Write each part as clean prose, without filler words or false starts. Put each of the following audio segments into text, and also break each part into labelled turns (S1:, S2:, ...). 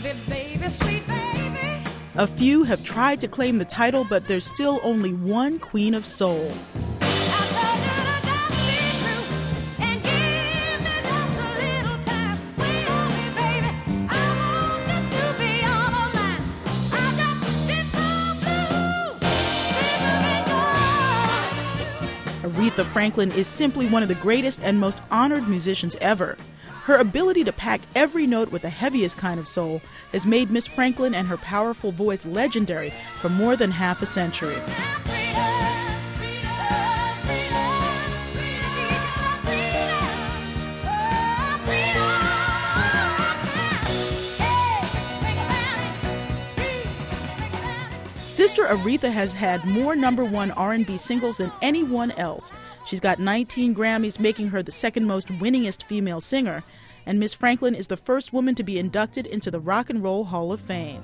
S1: baby, sweet baby.
S2: A few have tried to claim the title, but there's still only one Queen of Soul. Aretha Franklin is simply one of the greatest and most honored musicians ever. Her ability to pack every note with the heaviest kind of soul has made Miss Franklin and her powerful voice legendary for more than half a century. Sister Aretha has had more #1 R&B singles than anyone else. She's got 19 Grammys, making her the second most winningest female singer. And Miss Franklin is the first woman to be inducted into the Rock and Roll Hall of Fame.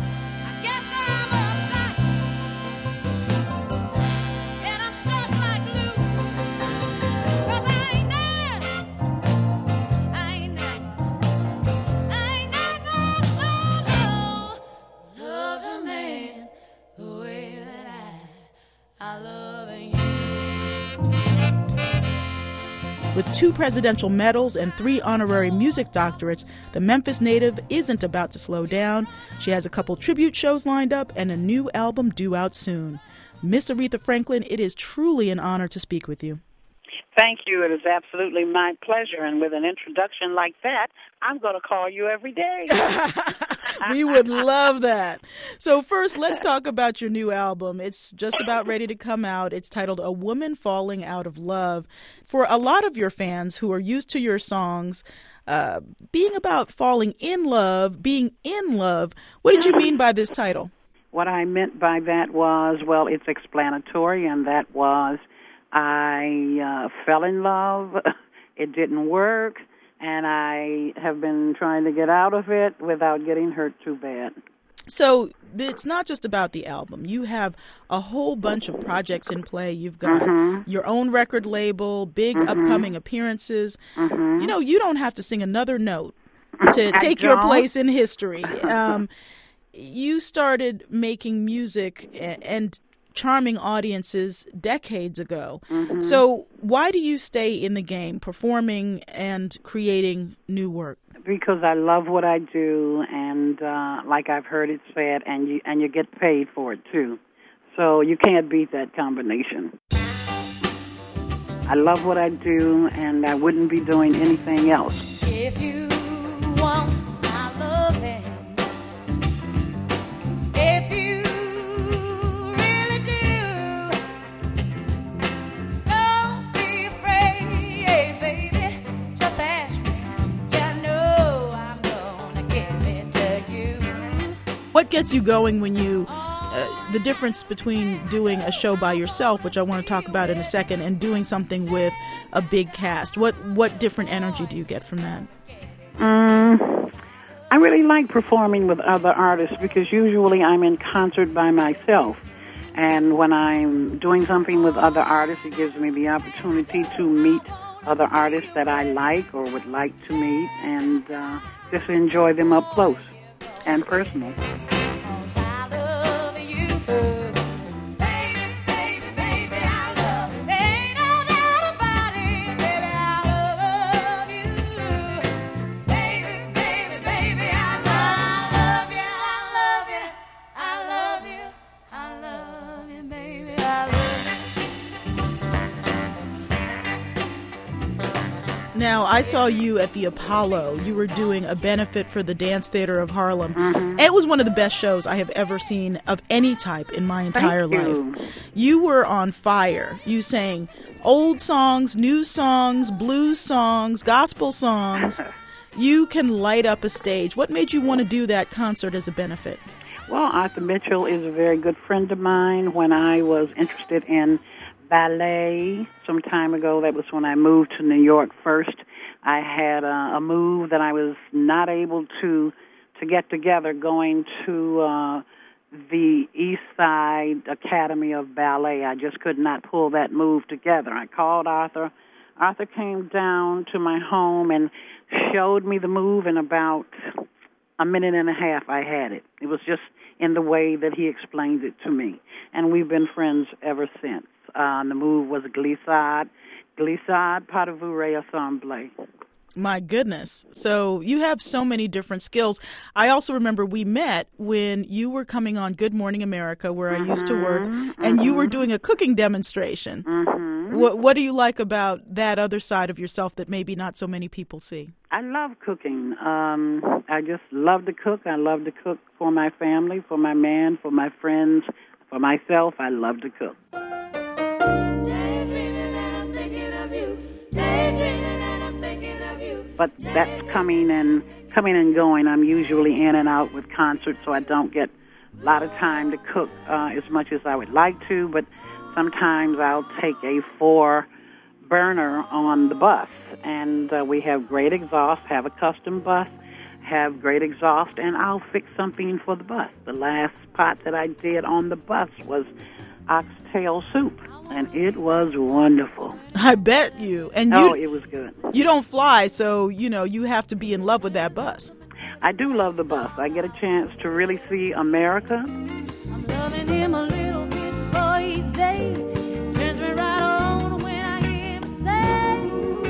S2: With 2 presidential medals and 3 honorary music doctorates, the Memphis native isn't about to slow down. She has a couple tribute shows lined up and a new album due out soon. Miss Aretha Franklin, it is truly an honor to speak with you.
S3: Thank you. It is absolutely my pleasure. And with an introduction like that, I'm going to call you every day.
S2: We would love that. So first, let's talk about your new album. It's just about ready to come out. It's titled A Woman Falling Out of Love. For a lot of your fans who are used to your songs being about falling in love, being in love, what did you mean by this title?
S3: What I meant by that was, well, it's explanatory, and that was I fell in love. It didn't work, and I have been trying to get out of it without getting hurt too bad.
S2: So it's not just about the album. You have a whole bunch of projects in play. You've got your own record label, big upcoming appearances. You know, you don't have to sing another note to take your place in history. You started making music and charming audiences decades ago. So why do you stay in the game, performing and creating new work?
S3: Because I love what I do, and like I've heard it said, and you get paid for it too. So you can't beat that combination. I love what I do, and I wouldn't be doing anything else.
S1: If you want my loving, if you
S2: what gets you going when you, the difference between doing a show by yourself, which I want to talk about in a second, and doing something with a big cast? What different energy do you get from that?
S3: I really like performing with other artists because usually I'm in concert by myself. And when I'm doing something with other artists, it gives me the opportunity to meet other artists that I like or would like to meet and just enjoy them up close and personal.
S2: Now, I saw you at the Apollo. You were doing a benefit for the Dance Theater of Harlem. It was one of the best shows I have ever seen of any type in my entire life. You were on fire. You sang old songs, new songs, blues songs, gospel songs. You can light up a stage. What made you want to do that concert as a benefit?
S3: Well, Arthur Mitchell is a very good friend of mine. When I was interested in ballet some time ago, that was when I moved to New York first. I had a move that I was not able to get together, going to the East Side Academy of Ballet. I just could not pull that move together. I called Arthur. Arthur came down to my home and showed me the move in about a minute and a half I had it. It was just in the way that he explained it to me. And we've been friends ever since. The move was Glissade Pas de vous réassembler.
S2: My goodness. So you have so many different skills. I also remember we met when you were coming on Good Morning America, where I used to work, and you were doing a cooking demonstration. What do you like about that other side of yourself that maybe not so many people see?
S3: I love cooking. I just love to cook. I love to cook for my family, for my man, for my friends, for myself. I love to cook. But that's coming and going. I'm usually in and out with concerts, so I don't get a lot of time to cook as much as I would like to. But sometimes I'll take a 4-burner on the bus, and we have great exhaust, have a custom bus, have great exhaust, and I'll fix something for the bus. The last pot that I did on the bus was oxtail soup, and it was wonderful.
S2: I bet you. And
S3: it was good.
S2: You don't fly, so, you have to be in love with that bus.
S3: I do love the bus. I get a chance to really see America.
S1: I'm loving him a little bit for each day. Turns me right on when I hear him say,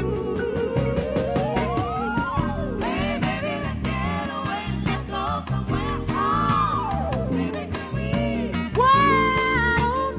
S1: hey, baby, let's get away. Let's go somewhere. Oh, baby, can we? Why, I don't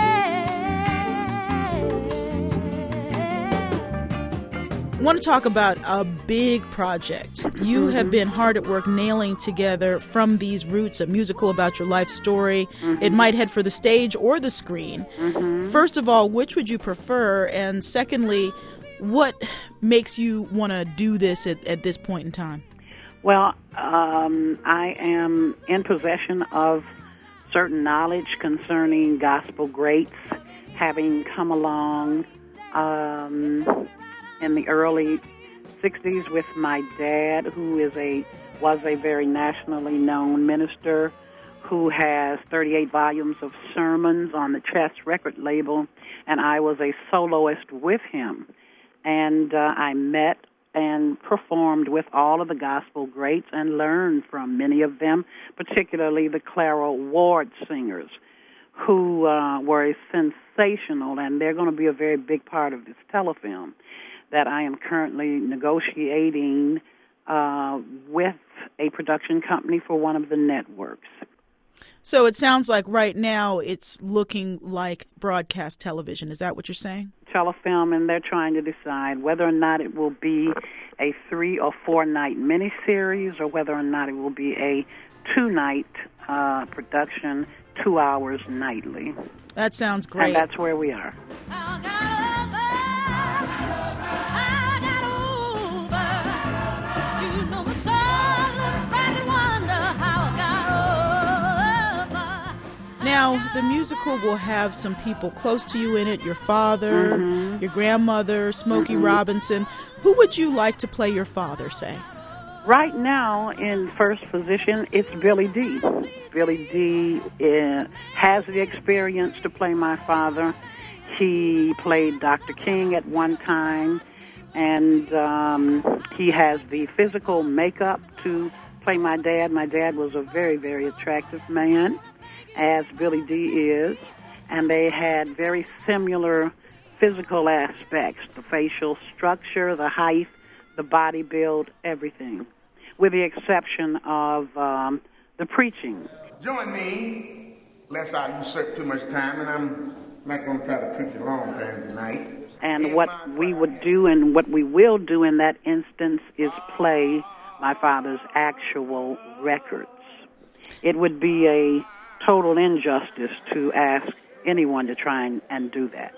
S1: care.
S2: I want to talk about a big project. You have been hard at work nailing together from these roots a musical about your life story. It might head for the stage or the screen. First of all, which would you prefer? And secondly, what makes you want to do this at this point in time?
S3: Well, I am in possession of certain knowledge concerning gospel greats, having come along in the early 60s with my dad, who was a very nationally known minister who has 38 volumes of sermons on the Chess record label, and I was a soloist with him. And I met and performed with all of the gospel greats and learned from many of them, particularly the Clara Ward singers, who were sensational, and they're going to be a very big part of this telefilm that I am currently negotiating with a production company for one of the networks.
S2: So it sounds like right now it's looking like broadcast television. Is that what you're saying?
S3: Telefilm, and they're trying to decide whether or not it will be a 3 or 4 night miniseries or whether or not it will be a 2-night production, 2 hours nightly.
S2: That sounds great.
S3: And that's where we are.
S2: Now, the musical will have some people close to you in it, your father, your grandmother, Smokey Robinson. Who would you like to play your father, say?
S3: Right now, in first position, it's Billy Dee. Billy Dee has the experience to play my father. He played Dr. King at one time, and he has the physical makeup to play my dad. My dad was a very, very attractive man, as Billy Dee is, and they had very similar physical aspects, the facial structure, the height, the body build, everything, with the exception of the preaching.
S4: Join me, lest I usurp too much time, and I'm not going to try to preach a long time tonight.
S3: And what we would do and what we will do in that instance is play my father's actual records. It would be a total injustice to ask anyone to try and do that.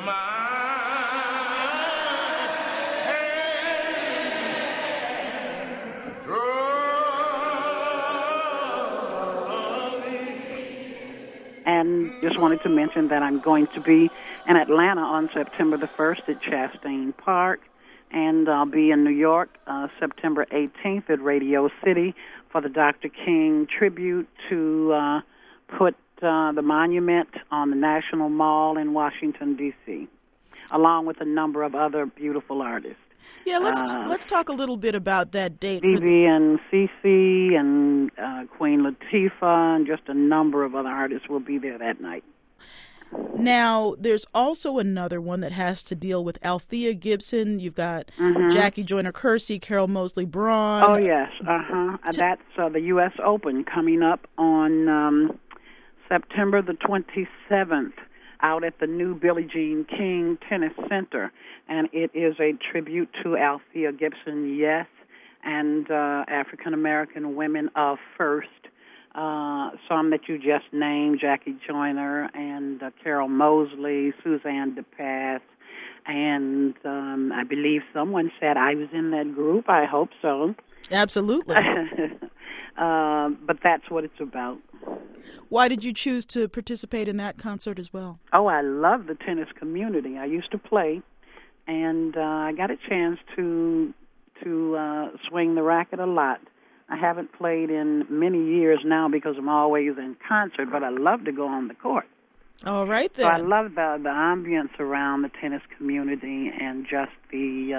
S3: And just wanted to mention that I'm going to be in Atlanta on September the 1st at Chastain Park, and I'll be in New York September 18th at Radio City for the Dr. King tribute to put the monument on the National Mall in Washington, D.C., along with a number of other beautiful artists.
S2: Yeah, let's talk a little bit about that date.
S3: Vivi and Cece and Queen Latifah and just a number of other artists will be there that night.
S2: Now, there's also another one that has to deal with Althea Gibson. You've got Jackie Joyner-Kersee, Carol Moseley Braun.
S3: Oh, yes. That's the U.S. Open coming up on September the 27th out at the new Billie Jean King Tennis Center. And it is a tribute to Althea Gibson, yes, and African-American women of first. Some that you just named, Jackie Joyner and Carol Moseley, Suzanne DePass, and I believe someone said I was in that group. I hope so.
S2: Absolutely.
S3: But that's what it's about.
S2: Why did you choose to participate in that concert as well?
S3: Oh, I love the tennis community. I used to play, and I got a chance to swing the racket a lot. I haven't played in many years now because I'm always in concert, but I love to go on the court.
S2: All right, then.
S3: So I love the ambience around the tennis community and just the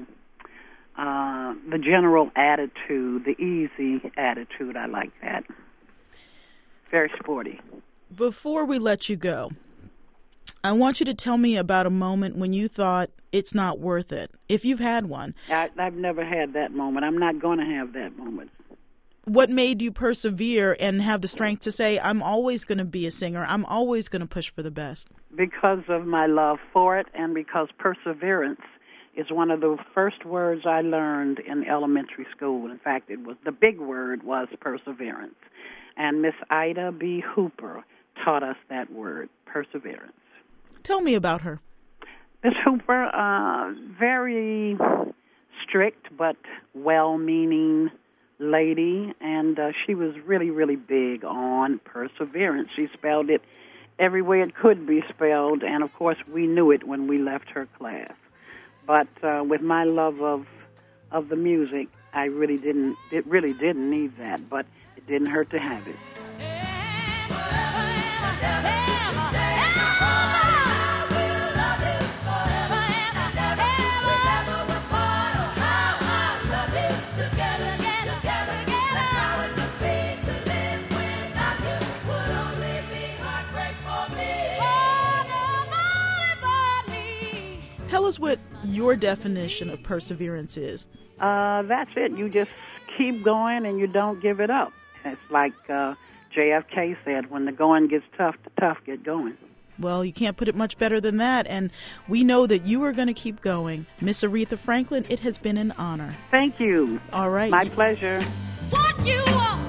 S3: general attitude, the easy attitude. I like that. Very sporty.
S2: Before we let you go, I want you to tell me about a moment when you thought it's not worth it, if you've had one.
S3: I've never had that moment. I'm not going to have that moment.
S2: What made you persevere and have the strength to say, I'm always going to be a singer, I'm always going to push for the best?
S3: Because of my love for it and because perseverance is one of the first words I learned in elementary school. In fact, the big word was perseverance. And Miss Ida B. Hooper taught us that word, perseverance.
S2: Tell me about her.
S3: Miss Hooper, very strict but well-meaning lady, and she was really, really big on perseverance. She spelled it every way it could be spelled, and of course we knew it when we left her class. But with my love of the music, it really didn't need that, but it didn't hurt to have it.
S2: Tell us what your definition of perseverance is.
S3: That's it. You just keep going and you don't give it up. It's like JFK said, when the going gets tough, the tough get going.
S2: Well, you can't put it much better than that, and we know that you are going to keep going. Miss Aretha Franklin, it has been an honor.
S3: Thank you.
S2: All right.
S3: My pleasure.
S1: What you want?